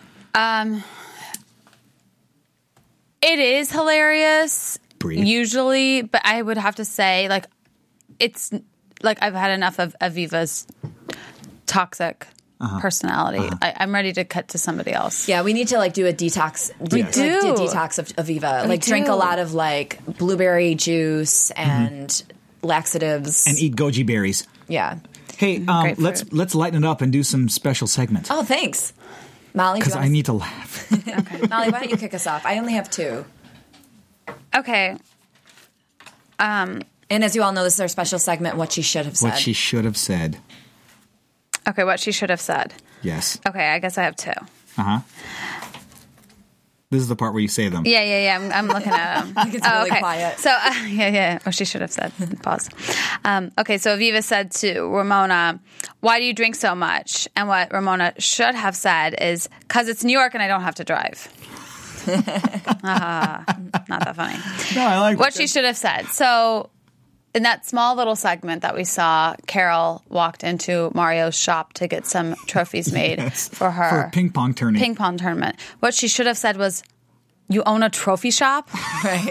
It is hilarious. Breathe. Usually, but I would have to say, like, it's like I've had enough of Aviva's toxic personality. I'm ready to cut to somebody else. Yeah, we need to do a detox. We do. A detox of Aviva. Drink a lot of blueberry juice and laxatives And eat goji berries. Yeah. Hey, let's lighten it up and do some special segments. Oh, thanks, Molly. Because I need to laugh. Okay, Molly, why don't you kick us off? I only have two. Okay. And as you all know, this is our special segment, What She Should Have Said. What she should have said. Okay, what she should have said. Yes. Okay, I guess I have two. Uh-huh. This is the part where you say them. Yeah. I'm looking at them. It's really quiet. So, yeah. What she should have said. Pause. Okay, so Aviva said to Ramona, why do you drink so much? And what Ramona should have said is, because it's New York and I don't have to drive. Not that funny. No, I like what she should have said. So, in that small little segment that we saw, Carol walked into Mario's shop to get some trophies made for her. For a ping pong tournament. Ping pong tournament. What she should have said was, you own a trophy shop? Right.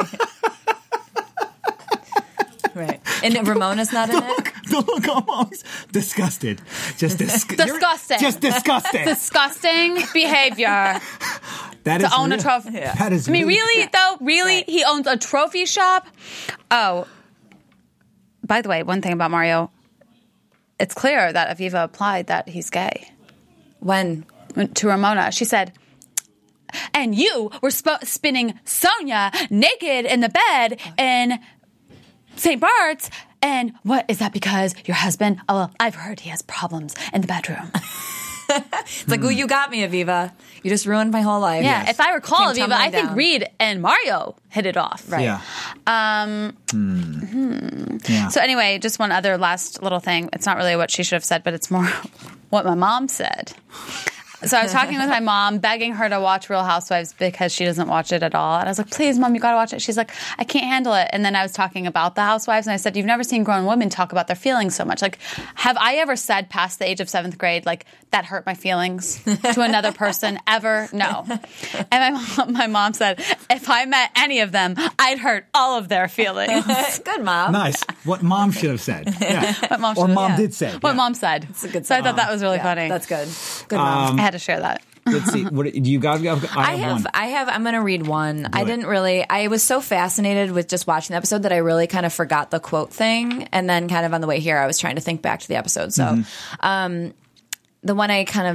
Right. And Ramona's not in it? The look on Molly's disgusted. Just disgusting. Just disgusting. Disgusting behavior. That is to own real. a trophy. Yeah. That is I mean, really, though? Really? Right. He owns a trophy shop? Oh. By the way, one thing about Mario, it's clear that Aviva applied that he's gay. When? To Ramona. She said, and you were spinning Sonia naked in the bed in St. Bart's. And what, is that because your husband, oh, well, I've heard he has problems in the bedroom. It's like, ooh, you got me, Aviva. You just ruined my whole life. Yeah, if I recall, Came Aviva, I tumbling think down. Reed and Mario hit it off. Right. Yeah. Yeah. So anyway, just one other last little thing. It's not really what she should have said, but it's more what my mom said. So I was talking with my mom, begging her to watch Real Housewives because she doesn't watch it at all. And I was like, please, Mom, you got to watch it. She's like, I can't handle it. And then I was talking about the Housewives, and I said, you've never seen grown women talk about their feelings so much. Like, have I ever said past the age of 7th grade, like, that hurt my feelings to another person ever? No. And my mom said, if I met any of them, I'd hurt all of their feelings. Good, Mom. Nice. What Mom should have said. Yeah. What Mom Or should- Mom yeah. did say. What Yeah. Mom said. It's a good So I song. thought that was really Yeah, funny. That's good. Good, Mom. I had to share that. Let's see. What do you got? I have one. I'm going to read one. I was so fascinated with just watching the episode that I really kind of forgot the quote thing. And then kind of on the way here, I was trying to think back to the episode. So the one I kind of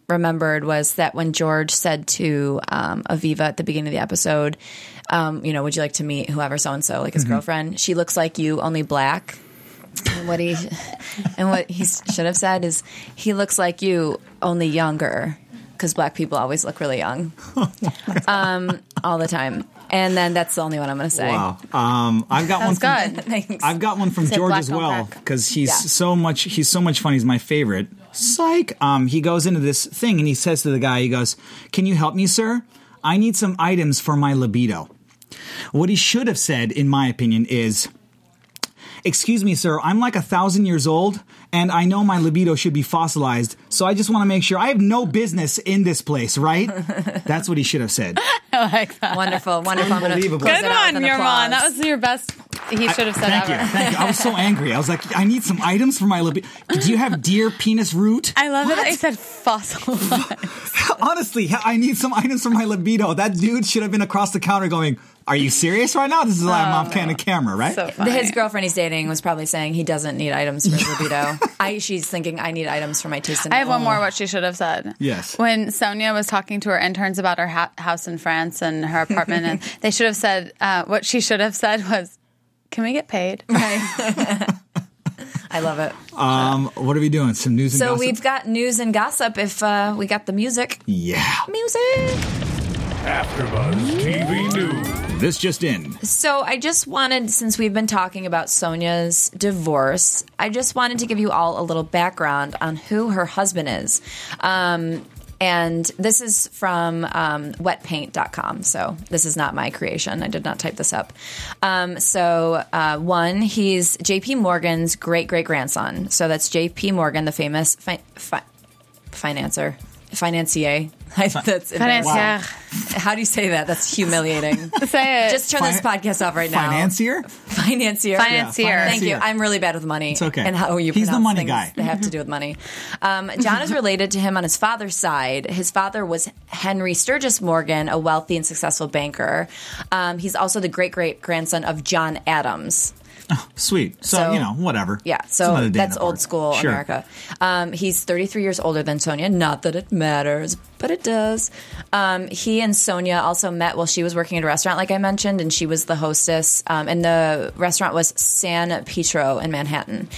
remembered was that when George said to Aviva at the beginning of the episode, would you like to meet whoever so-and-so, like his girlfriend? She looks like you, only black. And what he should have said is, he looks like you, only younger, because black people always look really young, all the time. And then that's the only one I'm going to say. Wow. I've got one. Good. Thanks. I've got one from George as well, because he's so much fun. He's my favorite. Psych. He goes into this thing and he says to the guy, he goes, "Can you help me, sir? I need some items for my libido." What he should have said, in my opinion, is, "Excuse me, sir, I'm like 1,000 years old, and I know my libido should be fossilized, so I just want to make sure I have no business in this place, right?" That's what he should have said. I like that. Wonderful. Unbelievable. Good one, Yerman. That was your best. He should have said Thank you. I was so angry. I was like, I need some items for my libido. Do you have deer penis root? I love it that you said fossilized. Honestly, I need some items for my libido. That dude should have been across the counter going, "Are you serious right now? This is why I'm off camera, right?" So funny. His girlfriend he's dating was probably saying he doesn't need items for his libido. She's thinking, I need items for my taste in I have one more what she should have said. Yes. When Sonia was talking to her interns about her house in France and her apartment, and they should have said, what she should have said was, "Can we get paid?" Right. I love it. What are we doing? Some news and gossip? So we've got news and gossip if we got the music. Yeah. Music. AfterBuzz TV News. This just in. So I just wanted, since we've been talking about Sonia's divorce, I just wanted to give you all a little background on who her husband is. And this is from wetpaint.com. So this is not my creation. I did not type this up. One, he's J.P. Morgan's great-great-grandson. So that's J.P. Morgan, the famous financier. Financier. Financier. Wow. How do you say that? That's humiliating. Say it. Just turn this podcast off right now. Financier? Financier. Financier. Thank you. I'm really bad with money. It's okay. And how you He's pronounce the money things guy. that have to do with money. John is related to him on his father's side. His father was Henry Sturgis Morgan, a wealthy and successful banker. He's also the great-great-grandson of John Adams. Oh, sweet. So, whatever. Yeah, so that's old school America. He's 33 years older than Sonia. Not that it matters, but it does. He and Sonia also met while she was working at a restaurant, like I mentioned, and she was the hostess. And the restaurant was San Pietro in Manhattan.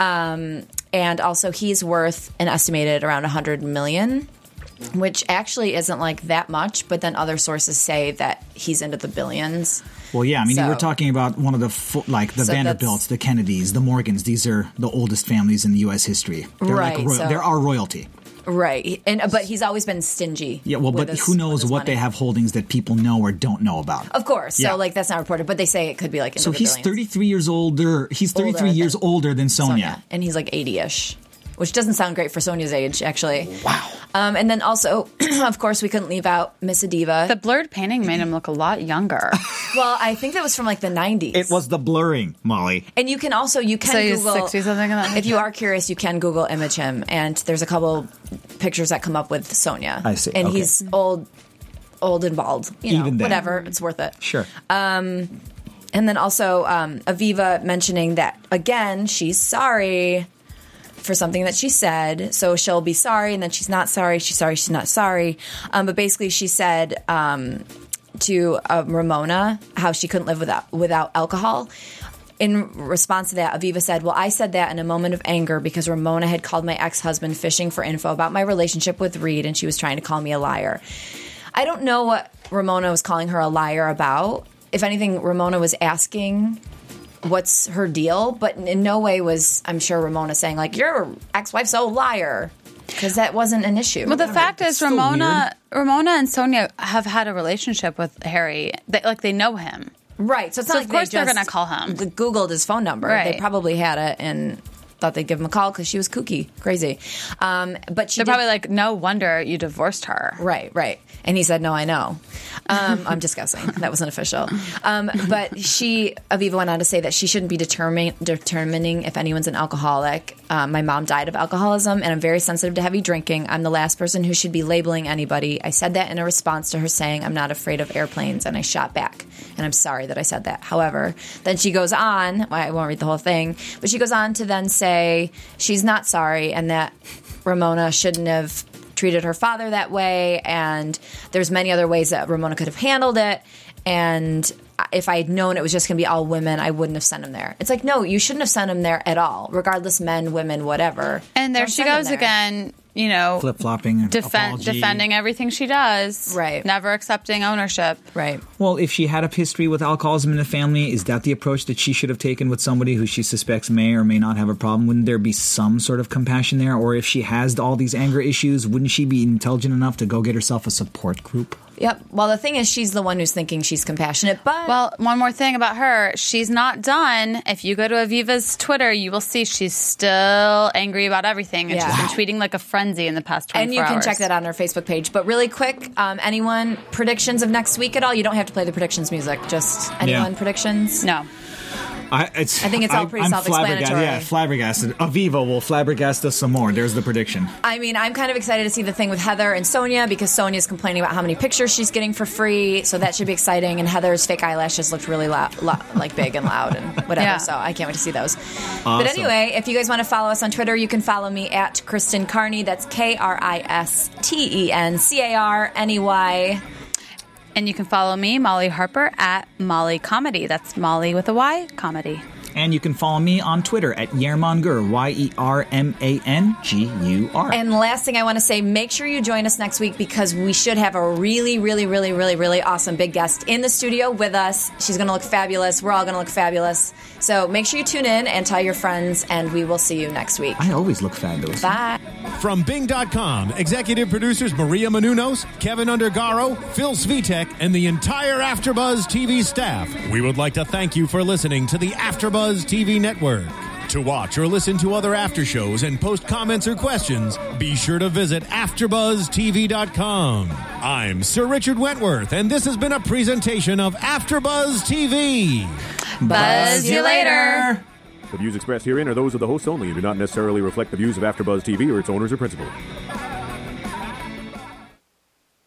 And also he's worth an estimated around $100 million, which actually isn't like that much, but then other sources say that he's into the billions. Well, yeah, I mean, we're talking about one of the Vanderbilts, the Kennedys, the Morgans. These are the oldest families in the U.S. history. They're they're our royalty. Right, but he's always been stingy. Yeah, well, but who knows what they have holdings that people know or don't know about? Of course, so that's not reported, but they say it could be like into the he's billions. 33 years older. He's 33 years older than Sonia, and he's like 80-ish. Which doesn't sound great for Sonia's age, actually. Wow. And then also, of course, we couldn't leave out Miss Adiva. The blurred painting made him look a lot younger. Well, I think that was from like the 90s. It was the blurring, Molly. And you can so Google. He's 60 something. If you are curious, you can Google image him, and there's a couple pictures that come up with Sonia. I see. And he's old and bald. Even then. Whatever, it's worth it. Sure. And then also Aviva mentioning that again, she's sorry for something that she said. So she'll be sorry, and then she's not sorry. She's sorry, she's not sorry. But basically she said to Ramona how she couldn't live without alcohol. In response to that, Aviva said, "Well, I said that in a moment of anger because Ramona had called my ex-husband fishing for info about my relationship with Reed, and she was trying to call me a liar." I don't know what Ramona was calling her a liar about. If anything, Ramona was asking what's her deal, but in no way was, I'm sure, Ramona saying, like, your ex-wife's a liar, because that wasn't an issue. Well, the fact is, Ramona and Sonia have had a relationship with Harry. They know him. Right. So it's not like of course they're going to call him. Googled his phone number. Right. They probably had it and thought they'd give him a call because she was kooky, crazy. But they're probably like, no wonder you divorced her. Right. And he said, no, I know. I'm just guessing. That wasn't official. But Aviva went on to say that she shouldn't be determining if anyone's an alcoholic. My mom died of alcoholism, and I'm very sensitive to heavy drinking. I'm the last person who should be labeling anybody. I said that in a response to her saying, I'm not afraid of airplanes, and I shot back. And I'm sorry that I said that. However, then she goes on, I won't read the whole thing, but she goes on to then say she's not sorry and that Ramona shouldn't have treated her father that way, and there's many other ways that Ramona could have handled it. And if I had known it was just going to be all women, I wouldn't have sent him there. It's like, no, you shouldn't have sent him there at all, regardless, men, women, whatever. And there she goes again, you know, flip-flopping, defending everything she does. Right. Never accepting ownership. Right. Well, if she had a history with alcoholism in the family, is that the approach that she should have taken with somebody who she suspects may or may not have a problem? Wouldn't there be some sort of compassion there? Or if she has all these anger issues, wouldn't she be intelligent enough to go get herself a support group? Yep. Well, the thing is, she's the one who's thinking she's compassionate, but... Well, one more thing about her. She's not done. If you go to Aviva's Twitter, you will see she's still angry about everything. And she's been tweeting like a frenzy in the past 24 hours. And you can check that on her Facebook page. But really quick, anyone predictions of next week at all? You don't have to play the predictions music. Just anyone predictions? No. I think it's all pretty self-explanatory. Yeah, flabbergasted. Aviva will flabbergast us some more. There's the prediction. I mean, I'm kind of excited to see the thing with Heather and Sonia because Sonia's complaining about how many pictures she's getting for free, so that should be exciting. And Heather's fake eyelashes looked really like big and loud and whatever, so I can't wait to see those. Awesome. But anyway, if you guys want to follow us on Twitter, you can follow me at Kristen Carney. That's KristenCarney. And you can follow me, Molly Harper, at Molly Comedy. That's Molly with a Y, Comedy. And you can follow me on Twitter at Yermangur, YERMANGUR. And last thing I want to say, make sure you join us next week because we should have a really, really, really, really, really awesome big guest in the studio with us. She's going to look fabulous. We're all going to look fabulous. So make sure you tune in and tell your friends, and we will see you next week. I always look fabulous. Bye. From Bing.com, executive producers Maria Menounos, Kevin Undergaro, Phil Svitek, and the entire AfterBuzz TV staff, we would like to thank you for listening to the AfterBuzz TV network. To watch or listen to other after shows and post comments or questions, be sure to visit AfterBuzzTV.com. I'm Sir Richard Wentworth, and this has been a presentation of AfterBuzz TV. Buzz you later. The views expressed herein are those of the hosts only and do not necessarily reflect the views of AfterBuzz TV or its owners or principals.